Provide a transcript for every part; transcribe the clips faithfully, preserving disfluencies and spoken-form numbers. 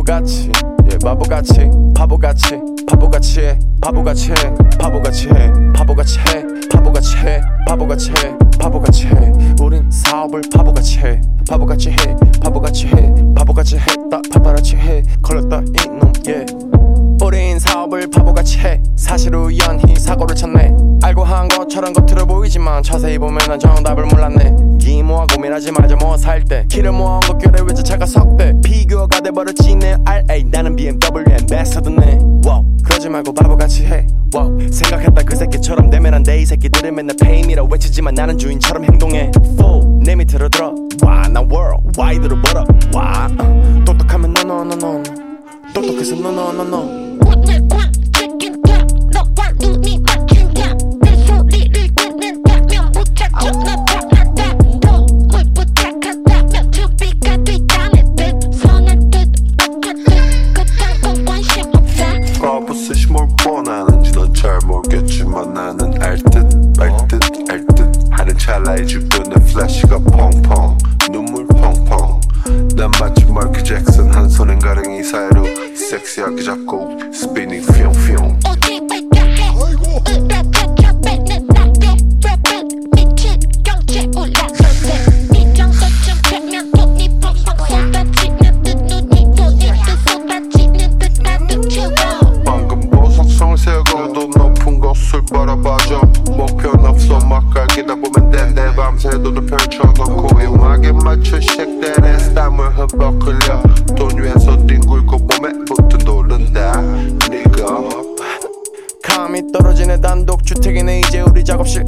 바보같이 예 바보같이 바보같이 바보같이 해 바보같이 해 바보같이 해 바보같이 해 바보같이 해 바보같이 해 바보같이 해 우린 사업을 바보같이 해 바보같이 해 바보같이 해 바보같이 했다 파파라치 해 걸렸다 이놈 예 우린 사업을 바보같이 해 사실 우연히 사고를 쳤네 알고 한 것처럼 겉으로 보이지만 자세히 보면 난 정답을 몰랐네 기모아 고민하지 말자 뭐 살 때 키를 모아 엉겁결에 외제차가 석대 피규어가 돼버렸지 내 알에이 나는 비엠더블유 앰베서더네 wow. 그러지 말고 바보같이 해 wow. 생각했다 그 새끼처럼 내면한데 이 새끼들은 맨날 페임이라 외치지만 나는 주인처럼 행동해 Fool 내 밑으로 들어 와난 world 와이드로 벌어 와 uh. 똑똑하면 no no no no 똑똑해서 no no no no 오늘 꽉 찍힌 탑 너와 눈이 맞춘 탑내 소리를 듣는다면 무작정 나 편하다 도움을 부탁한다면 준비가 됐다는 듯 선한 듯 악한 듯 그딴 건 관심 없다 까부스시 뭘 원하는지 넌 잘 모르겠지만 나는 알듯 말듯 알듯 하는 찰나의 주변에 플래시가 펑펑 눈물 펑펑 난 마치 마이클 잭슨 한 손엔 가랭이 사이로 섹시하게 잡고 스피닝 뿅뿅 어디 발견해 으라차차 뱉는 나도 랩은 미친 경제 올라설 때 이 정도쯤 되면 돈이 펑펑 쏟아지는 듯 눈이 돈이 듯 쏟아지는 듯 가득 채워 방금 보석성을 세우고 더 높은 곳을 바라봐줘 목표는 없어 막 갈기다 보면 돼내 밤새도록 펼쳐놓고 고요하게 맞춘 쉑들의 스탐을 흠뻑 흘려 돈 위에서 뒹굴고 몸에 붙은 오른다 네가 감이 떨어지는 단독주택이네 이제 우리 작업실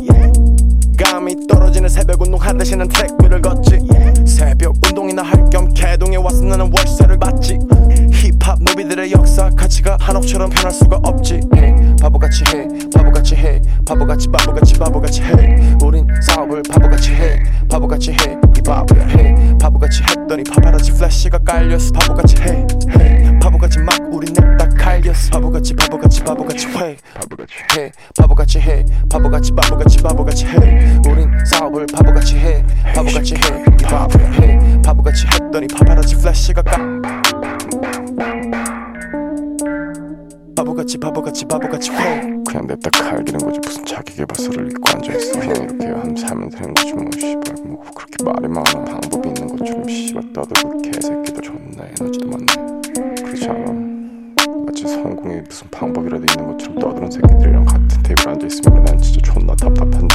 감이 떨어지는 새벽 운동한 대신 난 트랙비를 걷지 새벽 운동이나 할 겸 개동에 와서 나는 월세를 받지 힙합 노비들의 역사 가치가 한옥처럼 변할 수가 없지 바보같이 해 바보같이 해 바보같이 바보같이 바보같이 해 우린 사업을 바보같이 해 바보같이 해 이 바보야 해 바보같이 했더니 파파라치 플래시가 깔렸어 바보같이 해, 해 바보같이 막 우린 냈다 갈렸어 바보같이 바보같이 바보같이 해 바보같이 해 바보같이 해 바보같이 바보같이 바보같이 해 우린 사업을 바보같이 해 바보같이 해 이 바보야 해 바보같이 했더니 파파라치 플래시가 깔 바보같이 바보같이 바보같이 해 그냥 냅다 갈기는 거지 무슨 자기계발서를 읽고 앉아있어 그냥 이렇게 하면 살면 되는 거지 뭐 씨발 뭐 그렇게 말이 많아 방법이 있는 것처럼 씨발 떠들고 개새끼들 존나 에너지도 많네 그렇지 않아 마치 성공에 무슨 방법이라도 있는 것처럼 떠드는 새끼들이랑 같은 테이블에 앉아있으면 난 진짜 존나 답답한데